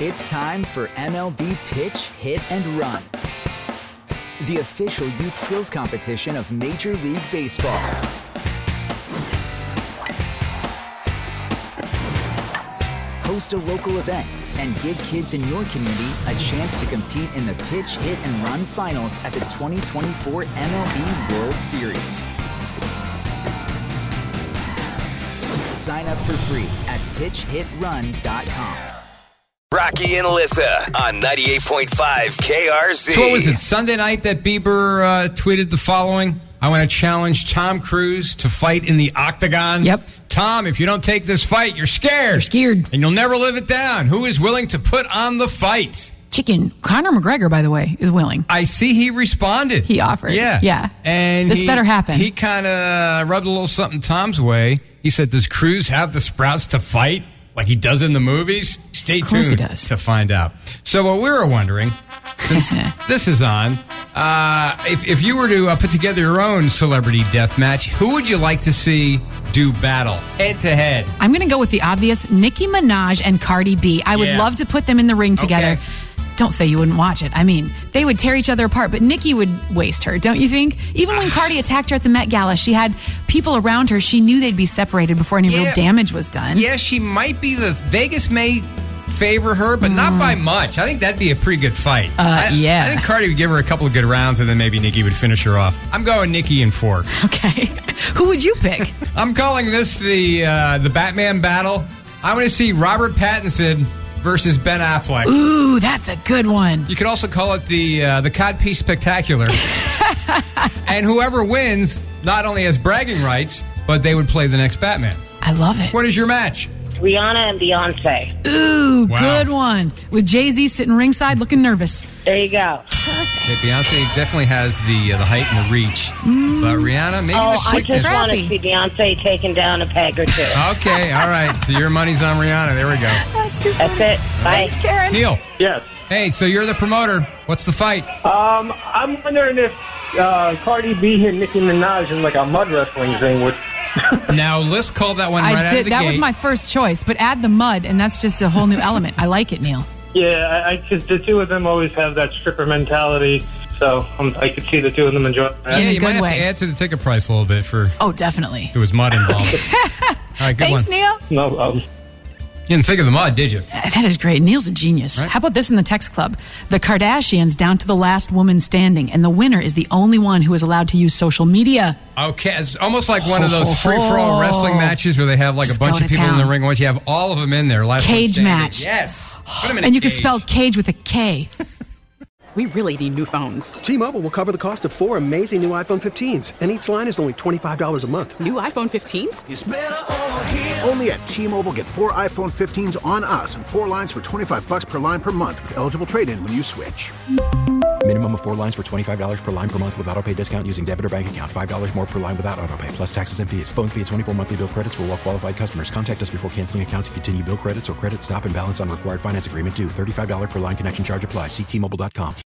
It's time for MLB Pitch, Hit, and Run, the official youth skills competition of Major League Baseball. Host a local event and give kids in your community a chance to compete in the Pitch, Hit, and Run finals at the 2024 MLB World Series. Sign up for free at pitchhitrun.com. Rocky and Alyssa on 98.5 KRZ. So what was it, Sunday night that Bieber tweeted the following? I want to challenge Tom Cruise to fight in the octagon. Yep. Tom, if you don't take this fight, you're scared. You're scared. And you'll never live it down. Who is willing to put on the fight? Chicken. Conor McGregor, by the way, is willing. I see he responded. He offered. Yeah. Yeah. And this better happen. He kind of rubbed a little something Tom's way. He said, does Cruise have the sprouts to fight like he does in the movies? Stay tuned to find out. So what we were wondering, since this is on, if you were to put together your own celebrity death match, who would you like to see do battle head to head? I'm going to go with the obvious, Nicki Minaj and Cardi B. I would love to put them in the ring together. Okay. Don't say you wouldn't watch it. I mean, they would tear each other apart, but Nicki would waste her, don't you think? Even when Cardi attacked her at the Met Gala, she had people around her. She knew they'd be separated before any real damage was done. Yeah, she might be Vegas may favor her, but not by much. I think that'd be a pretty good fight. I think Cardi would give her a couple of good rounds, and then maybe Nicki would finish her off. I'm going Nicki in 4. Okay. Who would you pick? I'm calling this the Batman battle. I want to see Robert Pattinson versus Ben Affleck. Ooh, that's a good one. You could also call it the Codpiece Spectacular. And whoever wins not only has bragging rights, but they would play the next Batman. I love it. What is your match? Rihanna and Beyonce. Ooh, good one. With Jay-Z sitting ringside looking nervous. There you go. Yeah, Beyonce definitely has the height and the reach. But Rihanna, maybe the quickness. I just want to see Beyonce taking down a peg or two. Okay, all right. So your money's on Rihanna. There we go. That's it. Bye. Thanks, Karen. Neil. Yes. Hey, so you're the promoter. What's the fight? I'm wondering if Cardi B and Nicki Minaj in like a mud wrestling thing would... Now, Liz called that one right out of the That gate. was my first choice, but add the mud, and that's just a whole new element. I like it, Neil. Yeah, because the two of them always have that stripper mentality, so I could see the two of them enjoy that. Yeah, you might have to add to the ticket price a little bit for... Oh, definitely. There was mud involved. All right, good Thanks, one. Neil. No, you didn't think of the mud, did you? That is great. Neil's a genius. Right. How about this in the text club? The Kardashians down to the last woman standing, and the winner is the only one who is allowed to use social media. Okay, it's almost like one of those free-for-all wrestling matches where they have like Just a bunch go of to people in town. the ring. Once you have all of them in there, last one Cage standing. match. Yes. Put 'em in a And you can cage. spell cage with a K. We really need new phones. T-Mobile will cover the cost of 4 amazing new iPhone 15s, and each line is only $25 a month. New iPhone 15s? It's better over here. Only at T-Mobile, get 4 iPhone 15s on us and 4 lines for $25 per line per month with eligible trade-in when you switch. Minimum of 4 lines for $25 per line per month with autopay discount using debit or bank account. $5 more per line without autopay, plus taxes and fees. Phone fee at 24 monthly bill credits for well-qualified customers. Contact us before canceling account to continue bill credits or credit stop and balance on required finance agreement due. $35 per line connection charge applies. See T-Mobile.com.